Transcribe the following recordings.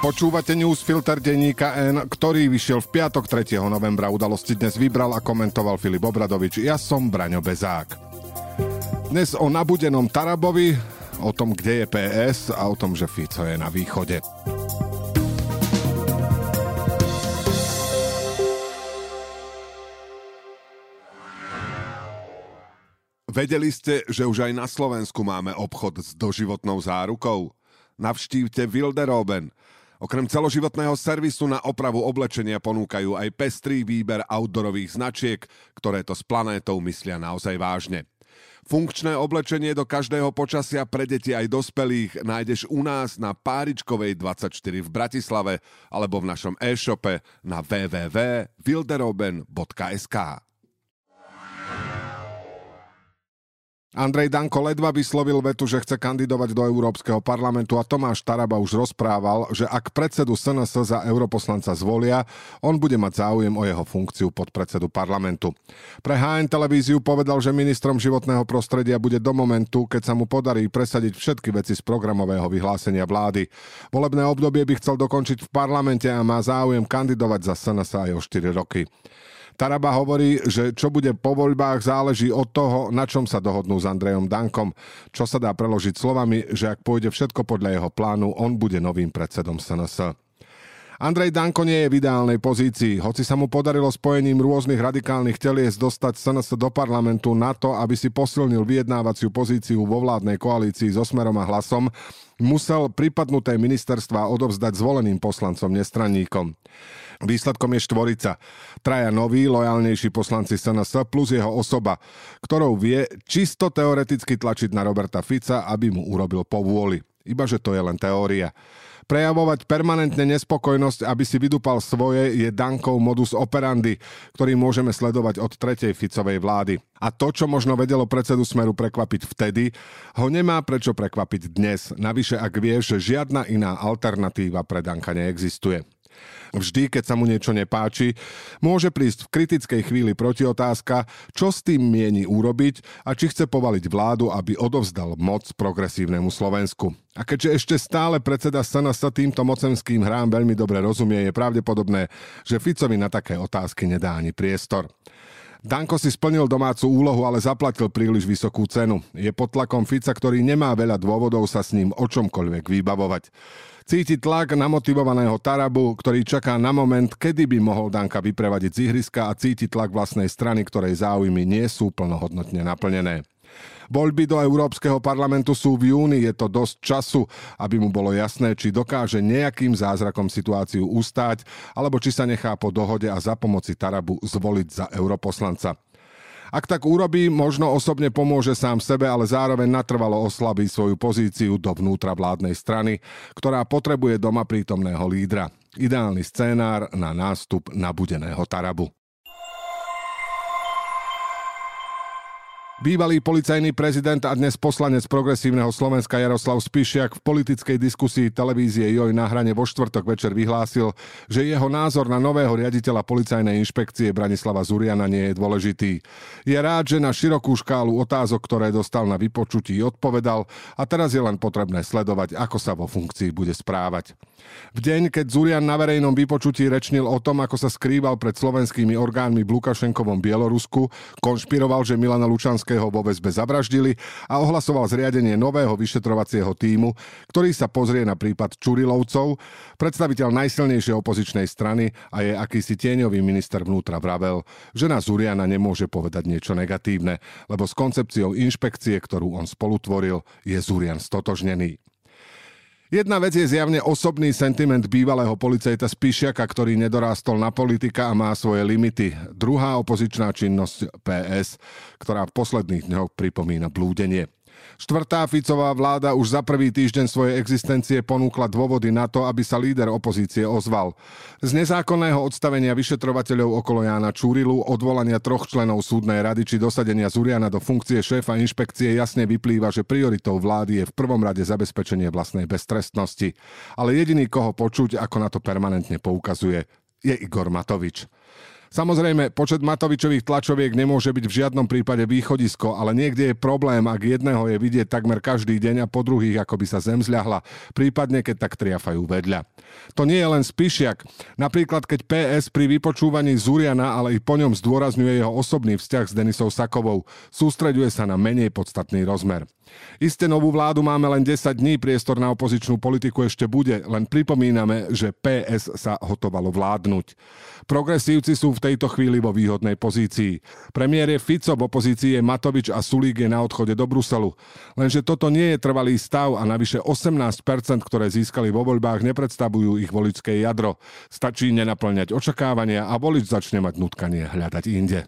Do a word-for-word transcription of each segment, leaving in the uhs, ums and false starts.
Počúvate newsfilter denníka N, ktorý vyšiel v piatok tretieho novembra. Udalosti dnes vybral a komentoval Filip Obradovič. Ja som Braňo Bezák. Dnes o nabudenom Tarabovi, o tom, kde je pé es a o tom, že Fico je na východe. Vedeli ste, že už aj na Slovensku máme obchod s doživotnou zárukou? Navštívte Wilderoben. Okrem celoživotného servisu na opravu oblečenia ponúkajú aj pestrý výber outdoorových značiek, ktoré to s planétou myslia naozaj vážne. Funkčné oblečenie do každého počasia pre deti aj dospelých nájdeš u nás na Páričkovej dvadsaťštyri v Bratislave alebo v našom e-shope na w w w bodka wilderoben bodka es ká. Andrej Danko ledva vyslovil vetu, že chce kandidovať do Európskeho parlamentu a Tomáš Taraba už rozprával, že ak predsedu es en es za europoslanca zvolia, on bude mať záujem o jeho funkciu podpredsedu parlamentu. Pre há en televíziu povedal, že ministrom životného prostredia bude do momentu, keď sa mu podarí presadiť všetky veci z programového vyhlásenia vlády. Volebné obdobie by chcel dokončiť v parlamente a má záujem kandidovať za es en es aj o štyri roky. Taraba hovorí, že čo bude po voľbách záleží od toho, na čom sa dohodnú s Andrejom Dankom, čo sa dá preložiť slovami, že ak pôjde všetko podľa jeho plánu, on bude novým predsedom es en es. Andrej Danko nie je v ideálnej pozícii, hoci sa mu podarilo spojením rôznych radikálnych telies dostať es en es do parlamentu na to, aby si posilnil vyjednávaciu pozíciu vo vládnej koalícii so Smerom a Hlasom, musel pripadnuté ministerstvá odovzdať zvoleným poslancom nestranníkom. Výsledkom je štvorica. Traja noví, lojálnejší poslanci es en es plus jeho osoba, ktorou vie čisto teoreticky tlačiť na Roberta Fica, aby mu urobil povôli. Ibaže to je len teória. Prejavovať permanentne nespokojnosť, aby si vydupal svoje, je Dankov modus operandi, ktorý môžeme sledovať od tretej Ficovej vlády. A to, čo možno vedelo predsedu Smeru prekvapiť vtedy, ho nemá prečo prekvapiť dnes. Navyše, ak vieš, že žiadna iná alternatíva pre Danka neexistuje. Vždy, keď sa mu niečo nepáči, môže prísť v kritickej chvíli protiotázka, čo s tým mieni urobiť a či chce povaliť vládu, aby odovzdal moc progresívnemu Slovensku. A keďže ešte stále predseda es en es týmto mocenským hrám veľmi dobre rozumie, je pravdepodobné, že Ficovi na také otázky nedá ani priestor. Danko si splnil domácu úlohu, ale zaplatil príliš vysokú cenu. Je pod tlakom Fica, ktorý nemá veľa dôvodov sa s ním o čomkoľvek vybavovať. Cíti tlak na motivovaného Tarabu, ktorý čaká na moment, kedy by mohol Danka vyprevadiť z ihriska, a cíti tlak vlastnej strany, ktorej záujmy nie sú plnohodnotne naplnené. Voľby do Európskeho parlamentu sú v júni, je to dosť času, aby mu bolo jasné, či dokáže nejakým zázrakom situáciu ustáť, alebo či sa nechá po dohode a za pomoci Tarabu zvoliť za europoslanca. Ak tak urobí, možno osobne pomôže sám sebe, ale zároveň natrvalo oslabí svoju pozíciu dovnútra vládnej strany, ktorá potrebuje doma prítomného lídra. Ideálny scénár na nástup nabudeného Tarabu. Bývalý policajný prezident a dnes poslanec Progresívneho Slovenska Jaroslav Spišiak v politickej diskusii televízie Joj na hrane vo štvrtok večer vyhlásil, že jeho názor na nového riaditeľa policajnej inšpekcie Branislava Zuriana nie je dôležitý. Je rád, že na širokú škálu otázok, ktoré dostal na vypočutí, odpovedal a teraz je len potrebné sledovať, ako sa vo funkcii bude správať. V deň, keď Zurian na verejnom vypočutí rečnil o tom, ako sa skrýval pred slovenskými orgánmi v Lukašenkovom Bielorusku, konšpiroval, že Milana Lučanského vo väzbe zavraždili a ohlasoval zriadenie nového vyšetrovacieho tímu, ktorý sa pozrie na prípad Čurilovcov, predstaviteľ najsilnejšej opozičnej strany, a je akýsi tieňový minister vnútra vravel, že na Zuriana nemôže povedať niečo negatívne, lebo s koncepciou inšpekcie, ktorú on spolutvoril, je Zurian stotožnený. Jedna vec je zjavne osobný sentiment bývalého policajta Spišiaka, ktorý nedorástol na politika a má svoje limity. Druhá opozičná činnosť pé es, ktorá v posledných dňoch pripomína blúdenie. Štvrtá Ficová vláda už za prvý týždeň svojej existencie ponúkla dôvody na to, aby sa líder opozície ozval. Z nezákonného odstavenia vyšetrovateľov okolo Jána Čurilu, odvolania troch členov súdnej rady či dosadenia Zuriana do funkcie šéfa inšpekcie jasne vyplýva, že prioritou vlády je v prvom rade zabezpečenie vlastnej beztrestnosti. Ale jediný, koho počuť, ako na to permanentne poukazuje, je Igor Matovič. Samozrejme, počet Matovičových tlačoviek nemôže byť v žiadnom prípade východisko, ale niekde je problém, ak jedného je vidieť takmer každý deň a po druhých ako by sa zem zľahla, prípadne keď tak triafajú vedľa. To nie je len Spišiak. Napríklad keď pé es pri vypočúvaní Zuriana, ale i po ňom zdôrazňuje jeho osobný vzťah s Denisou Sakovou, sústreďuje sa na menej podstatný rozmer. Isté novú vládu máme len desať dní, priestor na opozičnú politiku ešte bude, len pripomíname, že pé es sa hotovalo vládnuť. Progresívci sú v tejto chvíli vo výhodnej pozícii. Premiér je Fico, v opozícii je Matovič a Sulík je na odchode do Bruselu. Lenže toto nie je trvalý stav a navyše osemnásť percent, ktoré získali vo voľbách, nepredstavujú ich voličské jadro. Stačí nenaplňať očakávania a volič začne mať nutkanie hľadať inde.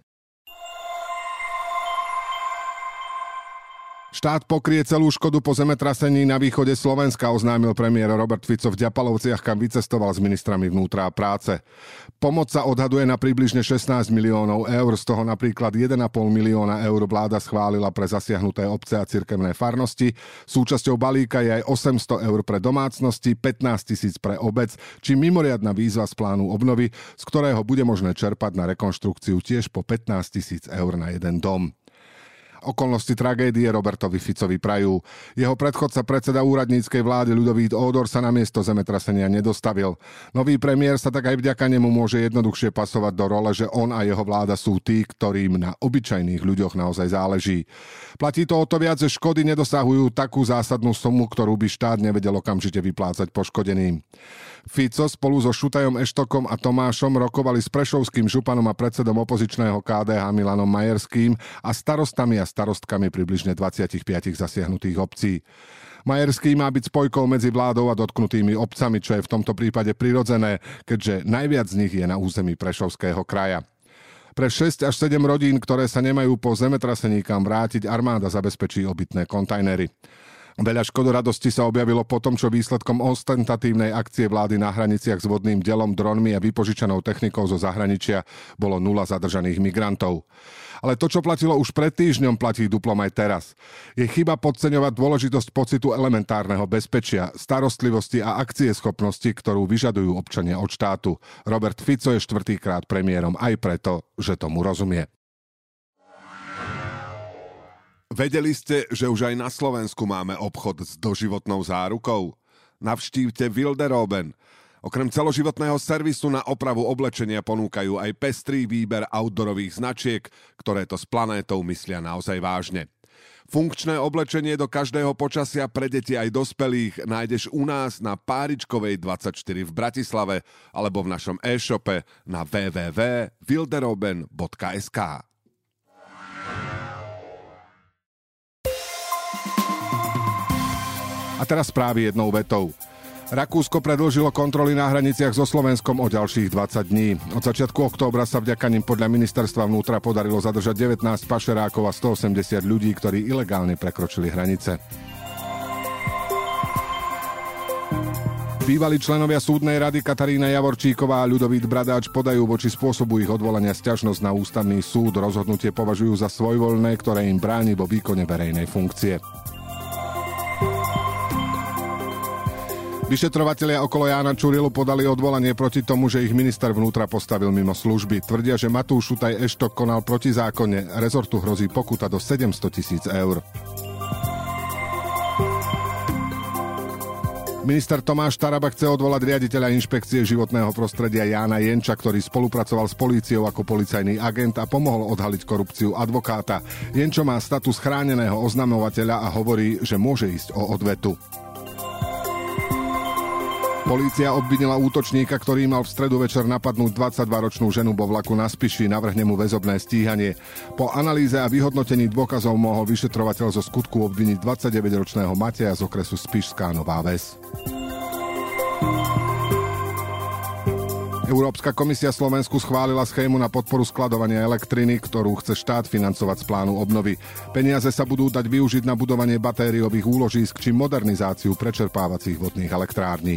Štát pokrie celú škodu po zemetrasení na východe Slovenska, oznámil premiér Robert Fico v Ďapalovciach, kam vycestoval s ministrami vnútra a práce. Pomoc sa odhaduje na približne šestnásť miliónov eur, z toho napríklad jeden a pol milióna eur vláda schválila pre zasiahnuté obce a cirkevné farnosti. Súčasťou balíka je aj osemsto eur pre domácnosti, pätnásť tisíc pre obec, či mimoriadna výzva z plánu obnovy, z ktorého bude možné čerpať na rekonštrukciu tiež po pätnásť tisíc eur na jeden dom. Okolnosti tragédie Robertovi Ficovi prajú. Jeho predchodca, predseda úradníckej vlády Ľudovít Ódor, sa na miesto zemetrasenia nedostavil. Nový premiér sa tak aj vďaka nemu môže jednoduchšie pasovať do role, že on a jeho vláda sú tí, ktorým na obyčajných ľuďoch naozaj záleží. Platí to o to viac, že škody nedosahujú takú zásadnú sumu, ktorú by štát nevedel okamžite vyplácať poškodeným. Fico spolu so Šutajom Eštokom a Tomášom rokovali s prešovským županom a predsedom opozičného ká dé há Milanom Majerským a starostami a starostkami približne dvadsaťpäť zasiahnutých obcí. Majerský má byť spojkou medzi vládou a dotknutými obcami, čo je v tomto prípade prirodzené, keďže najviac z nich je na území Prešovského kraja. Pre šesť až sedem rodín, ktoré sa nemajú po zemetrasení kam vrátiť, armáda zabezpečí obytné kontajnery. Veľa škodoradosti sa objavilo po tom, čo výsledkom ostentatívnej akcie vlády na hraniciach s vodným delom, dronmi a vypožičanou technikou zo zahraničia bolo nula zadržaných migrantov. Ale to, čo platilo už pred týždňom, platí duplom aj teraz. Je chyba podceňovať dôležitosť pocitu elementárneho bezpečia, starostlivosti a akcieschopnosti, ktorú vyžadujú občania od štátu. Robert Fico je štvrtýkrát premiérom aj preto, že tomu rozumie. Vedeli ste, že už aj na Slovensku máme obchod s doživotnou zárukou? Navštívte Wilderoben. Okrem celoživotného servisu na opravu oblečenia ponúkajú aj pestrý výber outdoorových značiek, ktoré to s planétou myslia naozaj vážne. Funkčné oblečenie do každého počasia pre deti aj dospelých nájdeš u nás na Páričkovej dvadsaťštyri v Bratislave alebo v našom e-shope na w w w bodka wilderoben bodka es ká. A teraz správy jednou vetou. Rakúsko predĺžilo kontroly na hraniciach so Slovenskom o ďalších dvadsať dní. Od začiatku októbra sa vďaka nim podľa ministerstva vnútra podarilo zadržať devätnásť pašerákov a stoosemdesiat ľudí, ktorí ilegálne prekročili hranice. Bývalí členovia súdnej rady Katarína Javorčíková a Ľudovít Bradáč podajú voči spôsobu ich odvolania sťažnosť na ústavný súd. Rozhodnutie považujú za svojvoľné, ktoré im bráni vo výkone verejnej funkcie. Vyšetrovatelia okolo Jána Čurilu podali odvolanie proti tomu, že ich minister vnútra postavil mimo služby. Tvrdia, že Matúš Šutaj Eštok konal protizákonne. Rezortu hrozí pokuta do sedemsto tisíc eur. Minister Tomáš Taraba chce odvolať riaditeľa inšpekcie životného prostredia Jána Jenča, ktorý spolupracoval s políciou ako policajný agent a pomohol odhaliť korupciu advokáta. Jenčo má status chráneného oznamovateľa a hovorí, že môže ísť o odvetu. Polícia obvinila útočníka, ktorý mal v stredu večer napadnúť dvadsaťdvaročnú ženu vo vlaku na Spiši, navrhne mu väzobné stíhanie. Po analýze a vyhodnotení dôkazov mohol vyšetrovateľ zo skutku obviniť dvadsaťdeväťročného Mateja z okresu Spišská Nová Ves. Európska komisia Slovensku schválila schému na podporu skladovania elektriny, ktorú chce štát financovať z plánu obnovy. Peniaze sa budú dať využiť na budovanie batériových úložísk či modernizáciu prečerpávacích vodných elektrární.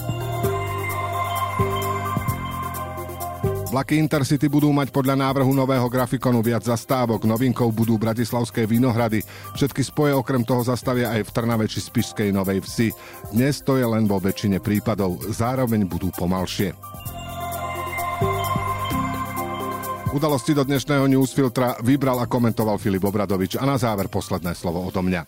Vlaky Intercity budú mať podľa návrhu nového grafikonu viac zastávok. Novinkou budú bratislavské Vinohrady. Všetky spoje okrem toho zastavia aj v Trnave či Spišskej Novej Vsi. Dnes to je len vo väčšine prípadov. Zároveň budú pomalšie. Udalosti do dnešného newsfiltra vybral a komentoval Filip Obradovič a na záver posledné slovo odo mňa.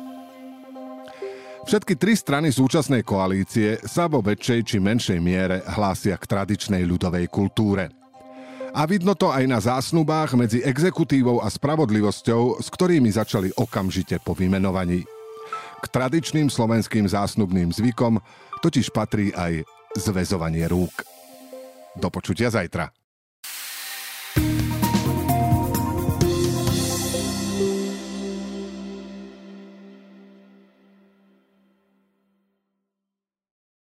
Všetky tri strany súčasnej koalície sa vo väčšej či menšej miere hlásia k tradičnej ľudovej kultúre. A vidno to aj na zásnubách medzi exekutívou a spravodlivosťou, s ktorými začali okamžite po vymenovaní. K tradičným slovenským zásnubným zvykom totiž patrí aj zväzovanie rúk. Do počutia zajtra.